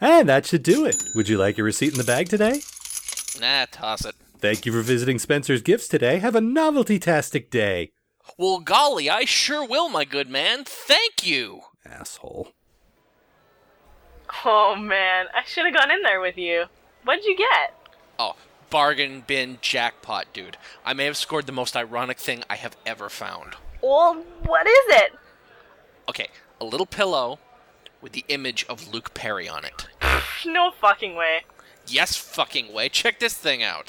And that should do it. Would you like your receipt in the bag today? Nah, toss it. Thank you for visiting Spencer's Gifts today. Have a novelty-tastic day. Well, golly, I sure will, my good man. Thank you. Asshole. Oh man, I should have gone in there with you. What'd you get? Oh, bargain bin jackpot, dude. I may have scored the most ironic thing I have ever found. Well, what is it? Okay, a little pillow with the image of Luke Perry on it. No fucking way. Yes fucking way. Check this thing out.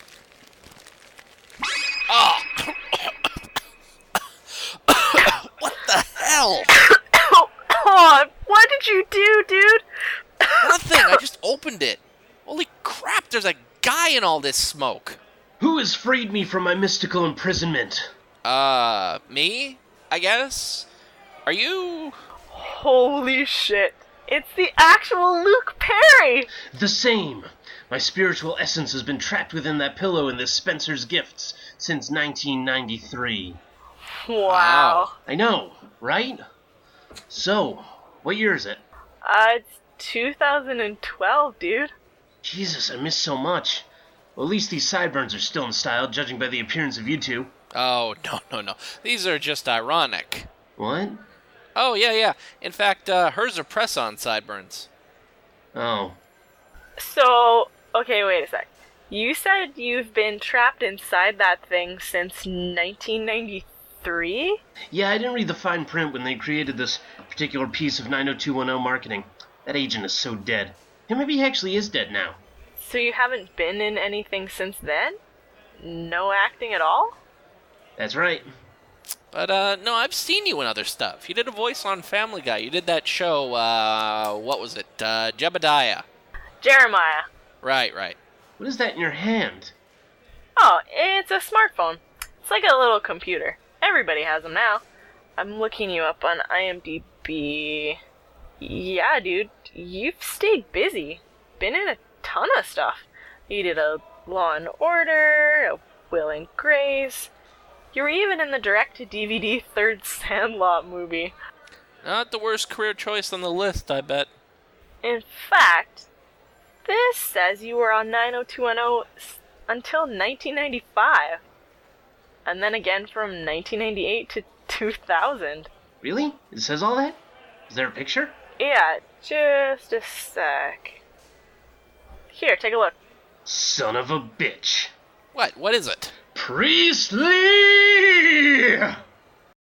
Oh! What the hell? Oh, what did you do, dude? Nothing, I just opened it. Holy crap, there's a guy in all this smoke. Who has freed me from my mystical imprisonment? Me? I guess? Are you... Holy shit. It's the actual Luke Perry! The same. My spiritual essence has been trapped within that pillow in this Spencer's Gifts since 1993. Wow. I know, right? So, what year is it? It's 2012, dude. Jesus, I missed so much. Well, at least these sideburns are still in style, judging by the appearance of you two. Oh, no. These are just ironic. What? Oh, yeah. In fact, hers are press-on sideburns. Oh. So, okay, wait a sec. You said you've been trapped inside that thing since 1993? Yeah, I didn't read the fine print when they created this particular piece of 90210 marketing. That agent is so dead. And maybe he actually is dead now. So you haven't been in anything since then? No acting at all? That's right. But, no, I've seen you in other stuff. You did a voice on Family Guy. You did that show, what was it? Jebediah. Jeremiah. Right. What is that in your hand? Oh, it's a smartphone. It's like a little computer. Everybody has them now. I'm looking you up on IMDb. Yeah, dude, you've stayed busy. Been in a ton of stuff. You did a Law and Order, a Will and Grace. You were even in the direct-to-DVD third Sandlot movie. Not the worst career choice on the list, I bet. In fact, this says you were on 90210 until 1995. And then again from 1998 to 2000. Really? It says all that? Is there a picture? Yeah, just a sec. Here, take a look. Son of a bitch. What is it? Priestley!